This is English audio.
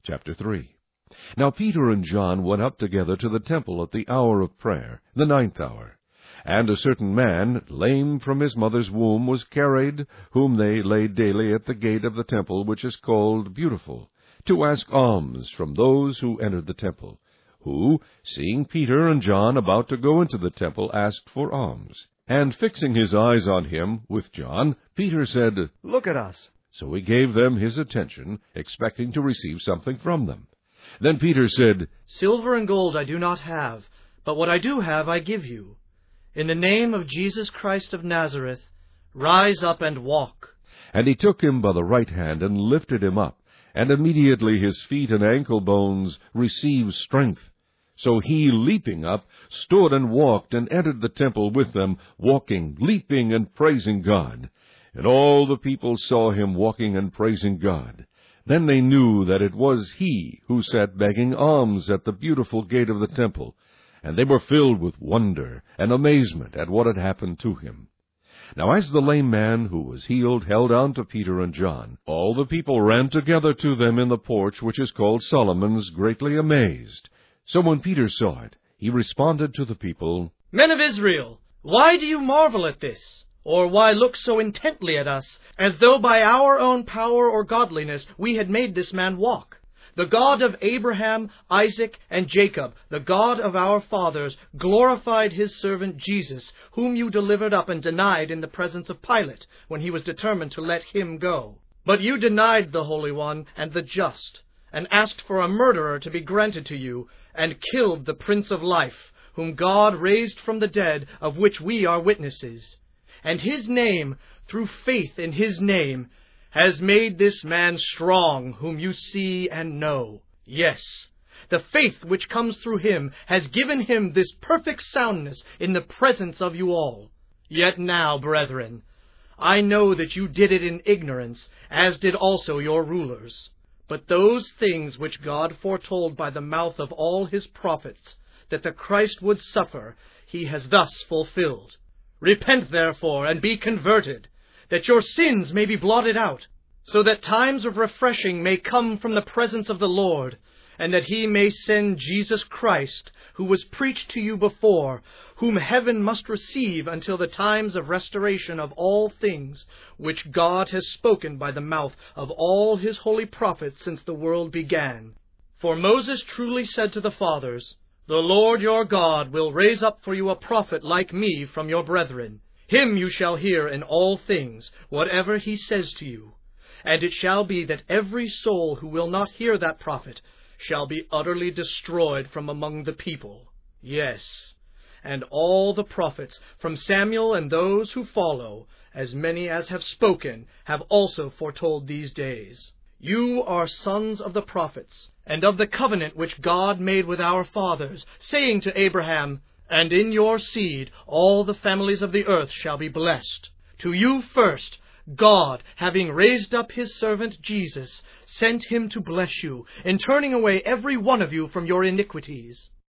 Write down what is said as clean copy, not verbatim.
Chapter 3. Now Peter and John went up together to the temple at the hour of prayer, the 9th hour. And a certain man, lame from his mother's womb, was carried, whom they laid daily at the gate of the temple, which is called Beautiful, to ask alms from those who entered the temple, who, seeing Peter and John about to go into the temple, asked for alms. And fixing his eyes on him with John, Peter said, "Look at us." So he gave them his attention, expecting to receive something from them. Then Peter said, "Silver and gold I do not have, but what I do have I give you. In the name of Jesus Christ of Nazareth, rise up and walk." And he took him by the right hand and lifted him up, and immediately his feet and ankle bones received strength. So he, leaping up, stood and walked, and entered the temple with them, walking, leaping, and praising God. And all the people saw him walking and praising God. Then they knew that it was he who sat begging alms at the Beautiful gate of the temple, and they were filled with wonder and amazement at what had happened to him. Now as the lame man who was healed held on to Peter and John, all the people ran together to them in the porch which is called Solomon's, greatly amazed. So when Peter saw it, he responded to the people, "Men of Israel, why do you marvel at this? Or why look so intently at us, as though by our own power or godliness we had made this man walk? The God of Abraham, Isaac, and Jacob, the God of our fathers, glorified his servant Jesus, whom you delivered up and denied in the presence of Pilate, when he was determined to let him go. But you denied the Holy One and the just, and asked for a murderer to be granted to you, and killed the Prince of Life, whom God raised from the dead, of which we are witnesses. And his name, through faith in his name, has made this man strong, whom you see and know. Yes, the faith which comes through him has given him this perfect soundness in the presence of you all. Yet now, brethren, I know that you did it in ignorance, as did also your rulers. But those things which God foretold by the mouth of all his prophets, that the Christ would suffer, he has thus fulfilled. Repent, therefore, and be converted, that your sins may be blotted out, so that times of refreshing may come from the presence of the Lord, and that he may send Jesus Christ, who was preached to you before, whom heaven must receive until the times of restoration of all things, which God has spoken by the mouth of all his holy prophets since the world began. For Moses truly said to the fathers, The Lord your God will raise up for you a prophet like me from your brethren. Him you shall hear in all things, whatever he says to you. And it shall be that every soul who will not hear that prophet shall be utterly destroyed from among the people. Yes, and all the prophets, from Samuel and those who follow, as many as have spoken, have also foretold these days. You are sons of the prophets, and of the covenant which God made with our fathers, saying to Abraham, And in your seed all the families of the earth shall be blessed. To you first, God, having raised up his servant Jesus, sent him to bless you, in turning away every one of you from your iniquities.